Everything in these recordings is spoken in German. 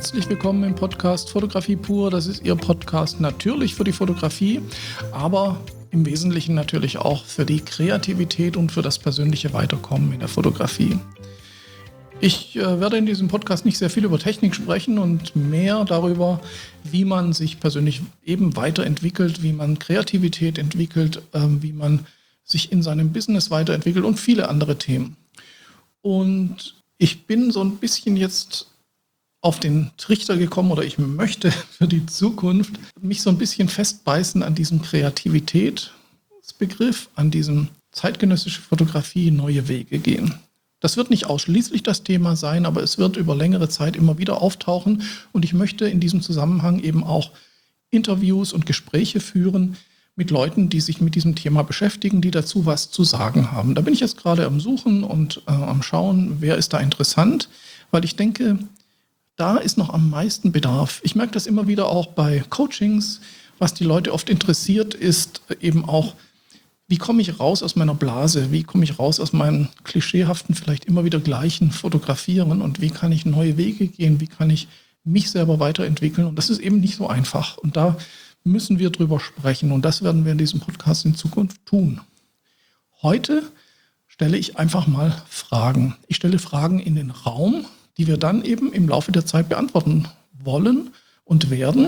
Herzlich willkommen im Podcast Fotografie pur. Das ist Ihr Podcast natürlich für die Fotografie, aber im Wesentlichen natürlich auch für die Kreativität und für das persönliche Weiterkommen in der Fotografie. Ich werde in diesem Podcast nicht sehr viel über Technik sprechen und mehr darüber, wie man sich persönlich eben weiterentwickelt, wie man Kreativität entwickelt, wie man sich in seinem Business weiterentwickelt und viele andere Themen. Und ich bin so ein bisschen jetzt auf den Trichter gekommen oder ich möchte für die Zukunft mich so ein bisschen festbeißen an diesem Kreativitätsbegriff, an diesem zeitgenössische Fotografie, neue Wege gehen. Das wird nicht ausschließlich das Thema sein, aber es wird über längere Zeit immer wieder auftauchen und ich möchte in diesem Zusammenhang eben auch Interviews und Gespräche führen mit Leuten, die sich mit diesem Thema beschäftigen, die dazu was zu sagen haben. Da bin ich jetzt gerade am Suchen und am Schauen, wer ist da interessant, weil ich denke, da ist noch am meisten Bedarf. Ich merke das immer wieder auch bei Coachings. Was die Leute oft interessiert, ist eben auch, wie komme ich raus aus meiner Blase? Wie komme ich raus aus meinem klischeehaften, vielleicht immer wieder gleichen Fotografieren? Und wie kann ich neue Wege gehen? Wie kann ich mich selber weiterentwickeln? Und das ist eben nicht so einfach. Und da müssen wir drüber sprechen. Und das werden wir in diesem Podcast in Zukunft tun. Heute stelle ich einfach mal Fragen. Ich stelle Fragen in den Raum, die wir dann eben im Laufe der Zeit beantworten wollen und werden.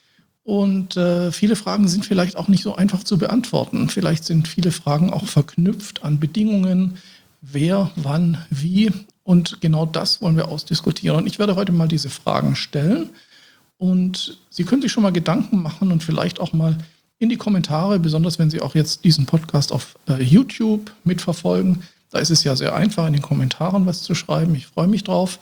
Und viele Fragen sind vielleicht auch nicht so einfach zu beantworten. Vielleicht sind viele Fragen auch verknüpft an Bedingungen, wer, wann, wie. Und genau das wollen wir ausdiskutieren. Und ich werde heute mal diese Fragen stellen. Und Sie können sich schon mal Gedanken machen und vielleicht auch mal in die Kommentare, besonders wenn Sie auch jetzt diesen Podcast auf YouTube mitverfolgen. Da ist es ja sehr einfach, in den Kommentaren was zu schreiben. Ich freue mich drauf,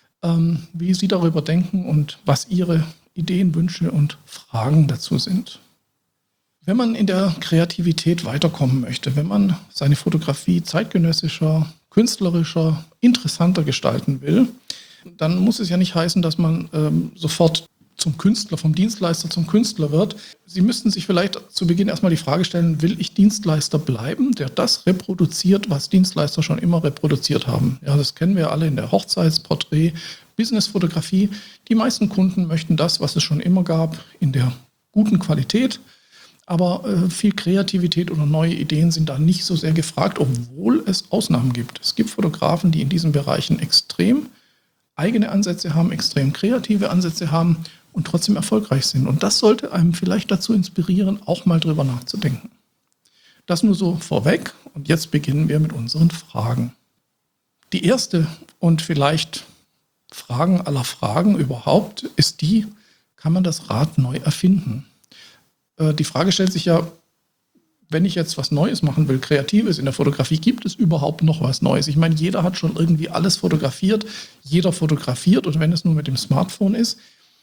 wie Sie darüber denken und was Ihre Ideen, Wünsche und Fragen dazu sind. Wenn man in der Kreativität weiterkommen möchte, wenn man seine Fotografie zeitgenössischer, künstlerischer, interessanter gestalten will, dann muss es ja nicht heißen, dass man sofort zum Künstler, vom Dienstleister zum Künstler wird. Sie müssten sich vielleicht zu Beginn erstmal die Frage stellen, will ich Dienstleister bleiben, der das reproduziert, was Dienstleister schon immer reproduziert haben? Ja, das kennen wir alle in der Hochzeitsporträt, Businessfotografie. Die meisten Kunden möchten das, was es schon immer gab, in der guten Qualität. Aber viel Kreativität oder neue Ideen sind da nicht so sehr gefragt, obwohl es Ausnahmen gibt. Es gibt Fotografen, die in diesen Bereichen extrem eigene Ansätze haben, extrem kreative Ansätze haben und trotzdem erfolgreich sind. Und das sollte einem vielleicht dazu inspirieren, auch mal drüber nachzudenken. Das nur so vorweg und jetzt beginnen wir mit unseren Fragen. Die erste und vielleicht Fragen aller Fragen überhaupt ist die, kann man das Rad neu erfinden? Die Frage stellt sich ja, wenn ich jetzt was Neues machen will, Kreatives in der Fotografie, gibt es überhaupt noch was Neues? Ich meine, jeder hat schon irgendwie alles fotografiert, jeder fotografiert und wenn es nur mit dem Smartphone ist,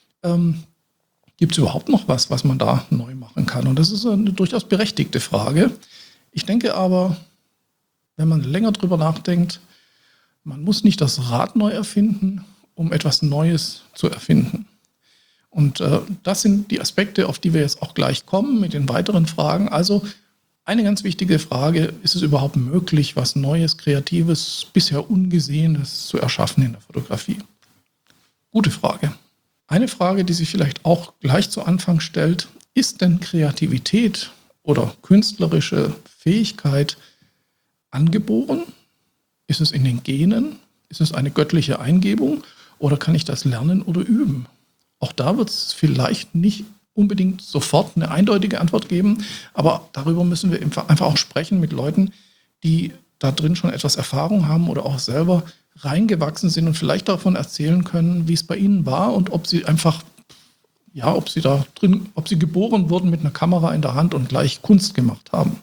gibt es überhaupt noch was man da neu machen kann? Und das ist eine durchaus berechtigte Frage. Ich denke aber, wenn man länger drüber nachdenkt, man muss nicht das Rad neu erfinden, um etwas Neues zu erfinden. Und das sind die Aspekte, auf die wir jetzt auch gleich kommen mit den weiteren Fragen. Also eine ganz wichtige Frage, ist es überhaupt möglich, was Neues, Kreatives, bisher Ungesehenes zu erschaffen in der Fotografie? Gute Frage. Eine Frage, die sich vielleicht auch gleich zu Anfang stellt, ist denn Kreativität oder künstlerische Fähigkeit angeboren? Ist es in den Genen? Ist es eine göttliche Eingebung? Oder kann ich das lernen oder üben? Auch da wird es vielleicht nicht unbedingt sofort eine eindeutige Antwort geben, aber darüber müssen wir einfach auch sprechen mit Leuten, die da drin schon etwas Erfahrung haben oder auch selber reingewachsen sind und vielleicht davon erzählen können, wie es bei ihnen war und ob sie einfach, ja, ob sie geboren wurden mit einer Kamera in der Hand und gleich Kunst gemacht haben.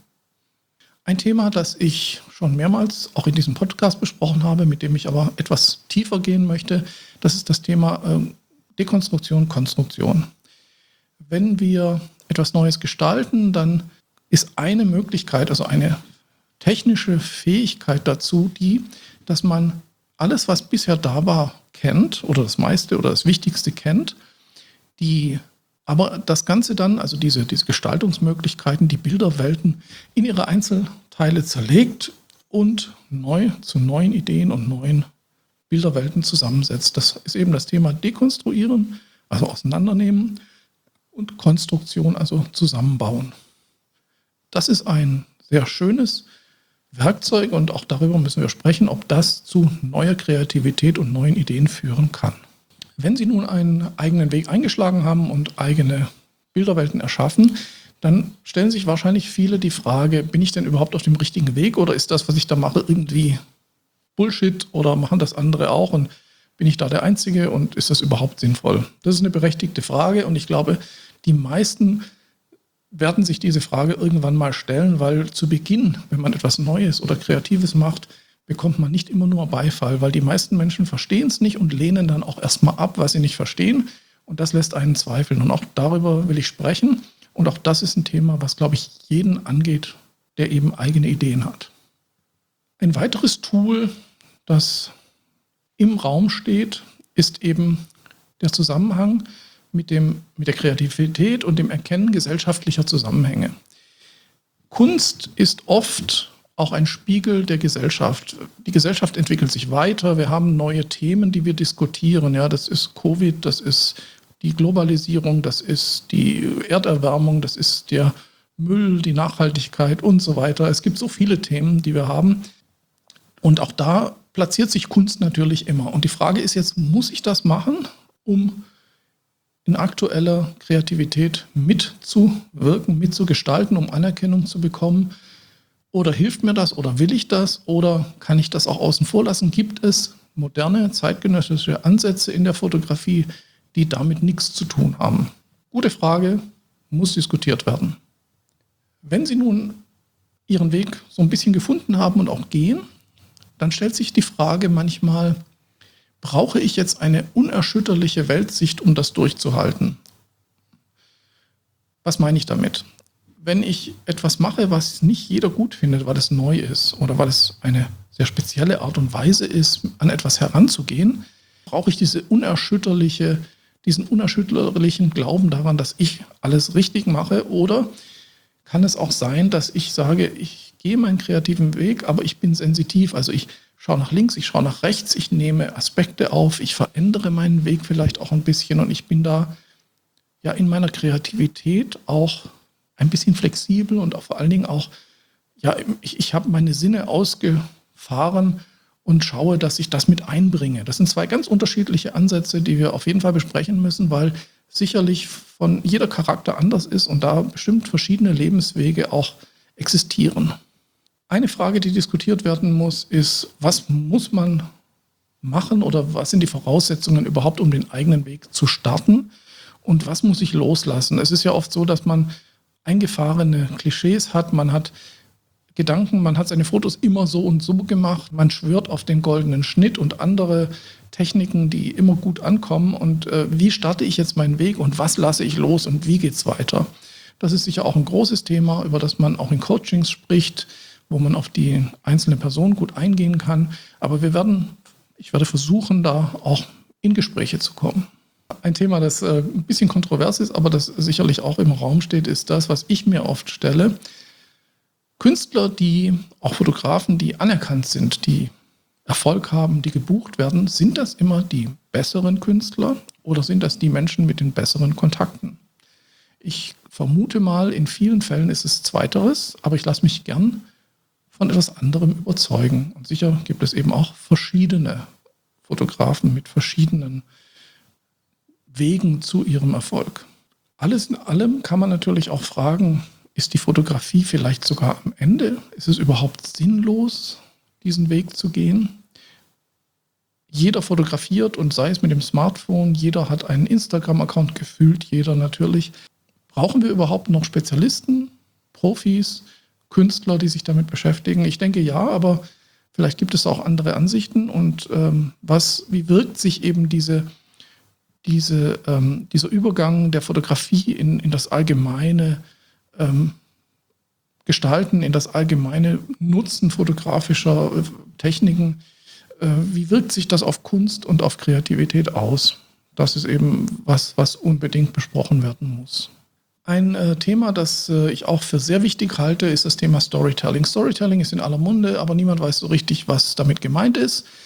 Ein Thema, das ich schon mehrmals auch in diesem Podcast besprochen habe, mit dem ich aber etwas tiefer gehen möchte, das ist das Thema Dekonstruktion, Konstruktion. Wenn wir etwas Neues gestalten, dann ist eine Möglichkeit, also eine technische Fähigkeit dazu, dass man alles, was bisher da war, kennt oder das meiste oder das Wichtigste kennt, aber das Ganze dann, also diese Gestaltungsmöglichkeiten, die Bilderwelten in ihre Einzelteile zerlegt und neu zu neuen Ideen und neuen Bilderwelten zusammensetzt. Das ist eben das Thema Dekonstruieren, also auseinandernehmen, und Konstruktion, also zusammenbauen. Das ist ein sehr schönes Werkzeug und auch darüber müssen wir sprechen, ob das zu neuer Kreativität und neuen Ideen führen kann. Wenn Sie nun einen eigenen Weg eingeschlagen haben und eigene Bilderwelten erschaffen, dann stellen sich wahrscheinlich viele die Frage, bin ich denn überhaupt auf dem richtigen Weg oder ist das, was ich da mache, irgendwie Bullshit oder machen das andere auch und bin ich da der Einzige und ist das überhaupt sinnvoll? Das ist eine berechtigte Frage und ich glaube, die meisten werden sich diese Frage irgendwann mal stellen, weil zu Beginn, wenn man etwas Neues oder Kreatives macht, bekommt man nicht immer nur Beifall, weil die meisten Menschen verstehen es nicht und lehnen dann auch erstmal ab, was sie nicht verstehen und das lässt einen zweifeln und auch darüber will ich sprechen und auch das ist ein Thema, was, glaube ich, jeden angeht, der eben eigene Ideen hat. Ein weiteres Tool, das im Raum steht, ist eben der Zusammenhang mit der Kreativität und dem Erkennen gesellschaftlicher Zusammenhänge. Kunst ist oft auch ein Spiegel der Gesellschaft. Die Gesellschaft entwickelt sich weiter, wir haben neue Themen, die wir diskutieren. Ja, das ist Covid, das ist die Globalisierung, das ist die Erderwärmung, das ist der Müll, die Nachhaltigkeit und so weiter. Es gibt so viele Themen, die wir haben. Und auch da platziert sich Kunst natürlich immer. Und die Frage ist jetzt, muss ich das machen, um in aktueller Kreativität mitzuwirken, mitzugestalten, um Anerkennung zu bekommen? Oder hilft mir das oder will ich das oder kann ich das auch außen vor lassen? Gibt es moderne, zeitgenössische Ansätze in der Fotografie, die damit nichts zu tun haben? Gute Frage, muss diskutiert werden. Wenn Sie nun Ihren Weg so ein bisschen gefunden haben und auch gehen, dann stellt sich die Frage manchmal, brauche ich jetzt eine unerschütterliche Weltsicht, um das durchzuhalten? Was meine ich damit? Wenn ich etwas mache, was nicht jeder gut findet, weil es neu ist oder weil es eine sehr spezielle Art und Weise ist, an etwas heranzugehen, brauche ich diesen unerschütterlichen Glauben daran, dass ich alles richtig mache? Oder kann es auch sein, dass ich sage, ich gehe meinen kreativen Weg, aber ich bin sensitiv, also ich schaue nach links, ich schaue nach rechts, ich nehme Aspekte auf, ich verändere meinen Weg vielleicht auch ein bisschen und ich bin da ja in meiner Kreativität auch ein bisschen flexibel und auch vor allen Dingen auch, ja, ich habe meine Sinne ausgefahren und schaue, dass ich das mit einbringe. Das sind zwei ganz unterschiedliche Ansätze, die wir auf jeden Fall besprechen müssen, weil sicherlich von jeder Charakter anders ist und da bestimmt verschiedene Lebenswege auch existieren. Eine Frage, die diskutiert werden muss, ist, was muss man machen oder was sind die Voraussetzungen überhaupt, um den eigenen Weg zu starten und was muss ich loslassen? Es ist ja oft so, dass man eingefahrene Klischees hat, man hat Gedanken, man hat seine Fotos immer so und so gemacht, man schwört auf den goldenen Schnitt und andere Techniken, die immer gut ankommen und wie starte ich jetzt meinen Weg und was lasse ich los und wie geht's weiter? Das ist sicher auch ein großes Thema, über das man auch in Coachings spricht, wo man auf die einzelne Person gut eingehen kann. Aber ich werde versuchen, da auch in Gespräche zu kommen. Ein Thema, das ein bisschen kontrovers ist, aber das sicherlich auch im Raum steht, ist das, was ich mir oft stelle. Künstler, auch Fotografen, die anerkannt sind, die Erfolg haben, die gebucht werden, sind das immer die besseren Künstler oder sind das die Menschen mit den besseren Kontakten? Ich vermute mal, in vielen Fällen ist es Zweiteres, aber ich lasse mich gern von etwas anderem überzeugen. Und sicher gibt es eben auch verschiedene Fotografen mit verschiedenen Wegen zu ihrem Erfolg. Alles in allem kann man natürlich auch fragen, ist die Fotografie vielleicht sogar am Ende? Ist es überhaupt sinnlos, diesen Weg zu gehen? Jeder fotografiert und sei es mit dem Smartphone, jeder hat einen Instagram-Account gefühlt, jeder natürlich. Brauchen wir überhaupt noch Spezialisten, Profis, Künstler, die sich damit beschäftigen? Ich denke ja, aber vielleicht gibt es auch andere Ansichten. Und wie wirkt sich eben dieser Übergang der Fotografie in das allgemeine Gestalten, in das allgemeine Nutzen fotografischer Techniken, wie wirkt sich das auf Kunst und auf Kreativität aus? Das ist eben was unbedingt besprochen werden muss. Ein Thema, das ich auch für sehr wichtig halte, ist das Thema Storytelling. Storytelling ist in aller Munde, aber niemand weiß so richtig, was damit gemeint ist.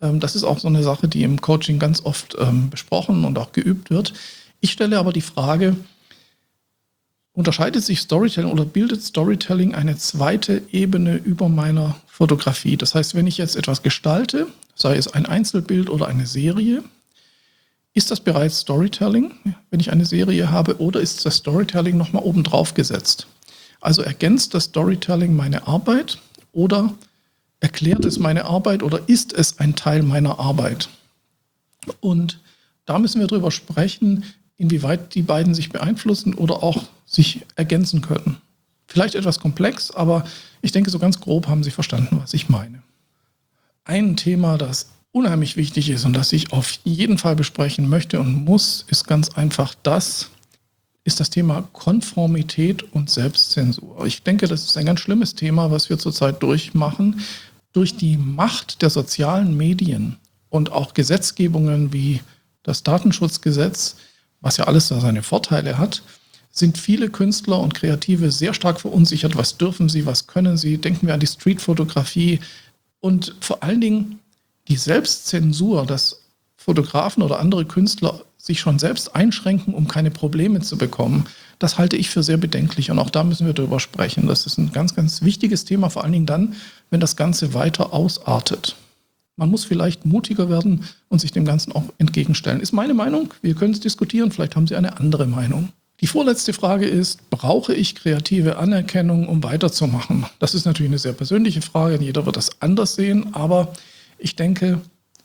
Das ist auch so eine Sache, die im Coaching ganz oft besprochen und auch geübt wird. Ich stelle aber die Frage, unterscheidet sich Storytelling oder bildet Storytelling eine zweite Ebene über meiner Fotografie? Das heißt, wenn ich jetzt etwas gestalte, sei es ein Einzelbild oder eine Serie, ist das bereits Storytelling, wenn ich eine Serie habe, oder ist das Storytelling nochmal obendrauf gesetzt? Also ergänzt das Storytelling meine Arbeit oder erklärt es meine Arbeit oder ist es ein Teil meiner Arbeit? Und da müssen wir drüber sprechen, inwieweit die beiden sich beeinflussen oder auch sich ergänzen können. Vielleicht etwas komplex, aber ich denke, so ganz grob haben Sie verstanden, was ich meine. Ein Thema, das unheimlich wichtig ist und das ich auf jeden Fall besprechen möchte und muss, ist ganz einfach das Thema Konformität und Selbstzensur. Ich denke, das ist ein ganz schlimmes Thema, was wir zurzeit durchmachen. Durch die Macht der sozialen Medien und auch Gesetzgebungen wie das Datenschutzgesetz, was ja alles da seine Vorteile hat, sind viele Künstler und Kreative sehr stark verunsichert. Was dürfen sie, was können sie? Denken wir an die Streetfotografie und vor allen Dingen die Selbstzensur, dass Fotografen oder andere Künstler sich schon selbst einschränken, um keine Probleme zu bekommen. Das halte ich für sehr bedenklich und auch da müssen wir drüber sprechen. Das ist ein ganz, ganz wichtiges Thema, vor allen Dingen dann, wenn das Ganze weiter ausartet. Man muss vielleicht mutiger werden und sich dem Ganzen auch entgegenstellen. Ist meine Meinung. Wir können es diskutieren. Vielleicht haben Sie eine andere Meinung. Die vorletzte Frage ist, brauche ich kreative Anerkennung, um weiterzumachen? Das ist natürlich eine sehr persönliche Frage. Jeder wird das anders sehen. Aber ich denke,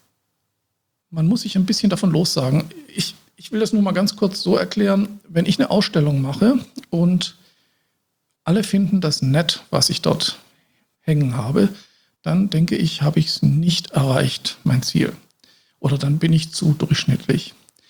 man muss sich ein bisschen davon lossagen. Ich will das nur mal ganz kurz so erklären. Wenn ich eine Ausstellung mache und alle finden das nett, was ich dort hängen habe, dann denke ich, habe ich es nicht erreicht, mein Ziel. Oder dann bin ich zu durchschnittlich.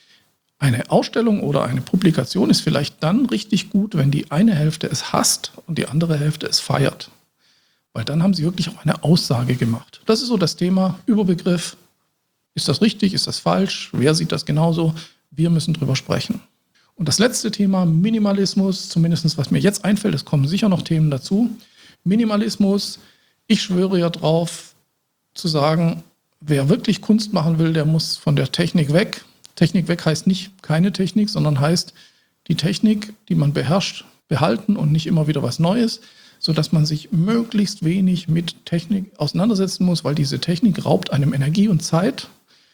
Eine Ausstellung oder eine Publikation ist vielleicht dann richtig gut, wenn die eine Hälfte es hasst und die andere Hälfte es feiert. Weil dann haben sie wirklich auch eine Aussage gemacht. Das ist so das Thema, Überbegriff. Ist das richtig? Ist das falsch? Wer sieht das genauso? Wir müssen drüber sprechen. Und das letzte Thema, Minimalismus, zumindest was mir jetzt einfällt, es kommen sicher noch Themen dazu. Minimalismus, ich schwöre ja drauf zu sagen, wer wirklich Kunst machen will, der muss von der Technik weg. Technik weg heißt nicht keine Technik, sondern heißt die Technik, die man beherrscht, behalten und nicht immer wieder was Neues, sodass man sich möglichst wenig mit Technik auseinandersetzen muss, weil diese Technik raubt einem Energie und Zeit.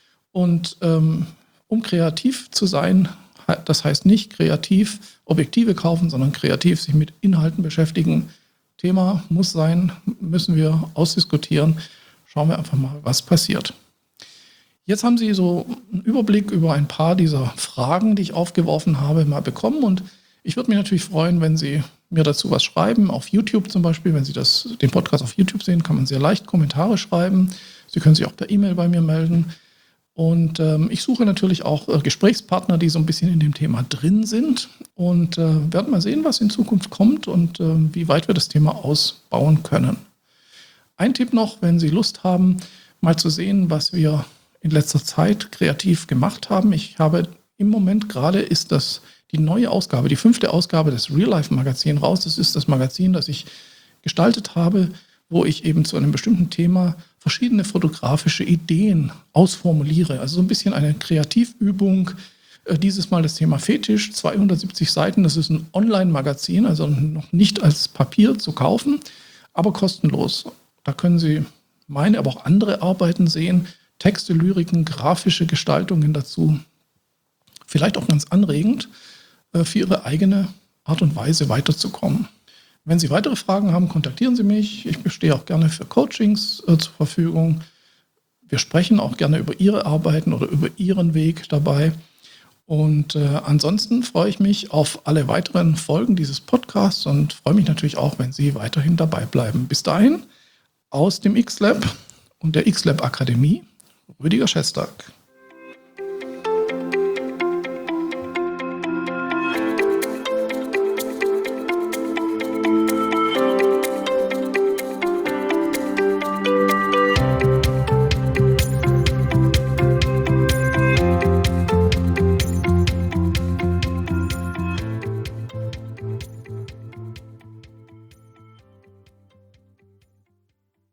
Und um kreativ zu sein, das heißt nicht kreativ Objektive kaufen, sondern kreativ sich mit Inhalten beschäftigen. Thema muss sein, müssen wir ausdiskutieren. Schauen wir einfach mal, was passiert. Jetzt haben Sie so einen Überblick über ein paar dieser Fragen, die ich aufgeworfen habe, mal bekommen. Und ich würde mich natürlich freuen, wenn Sie mir dazu was schreiben. Auf YouTube zum Beispiel, wenn Sie den Podcast auf YouTube sehen, kann man sehr leicht Kommentare schreiben. Sie können sich auch per E-Mail bei mir melden. Und ich suche natürlich auch Gesprächspartner, die so ein bisschen in dem Thema drin sind und werden mal sehen, was in Zukunft kommt und wie weit wir das Thema ausbauen können. Ein Tipp noch, wenn Sie Lust haben, mal zu sehen, was wir in letzter Zeit kreativ gemacht haben. Ich habe im Moment gerade ist das die neue Ausgabe, die 5. Ausgabe des Real Life Magazin raus. Das ist das Magazin, das ich gestaltet habe, wo ich eben zu einem bestimmten Thema verschiedene fotografische Ideen ausformuliere. Also so ein bisschen eine Kreativübung. Dieses Mal das Thema Fetisch, 270 Seiten. Das ist ein Online-Magazin, also noch nicht als Papier zu kaufen, aber kostenlos. Da können Sie meine, aber auch andere Arbeiten sehen. Texte, Lyriken, grafische Gestaltungen dazu. Vielleicht auch ganz anregend für Ihre eigene Art und Weise weiterzukommen. Wenn Sie weitere Fragen haben, kontaktieren Sie mich. Ich stehe auch gerne für Coachings zur Verfügung. Wir sprechen auch gerne über Ihre Arbeiten oder über Ihren Weg dabei. Und ansonsten freue ich mich auf alle weiteren Folgen dieses Podcasts und freue mich natürlich auch, wenn Sie weiterhin dabei bleiben. Bis dahin aus dem X-Lab und der X-Lab Akademie, Rüdiger Schestag.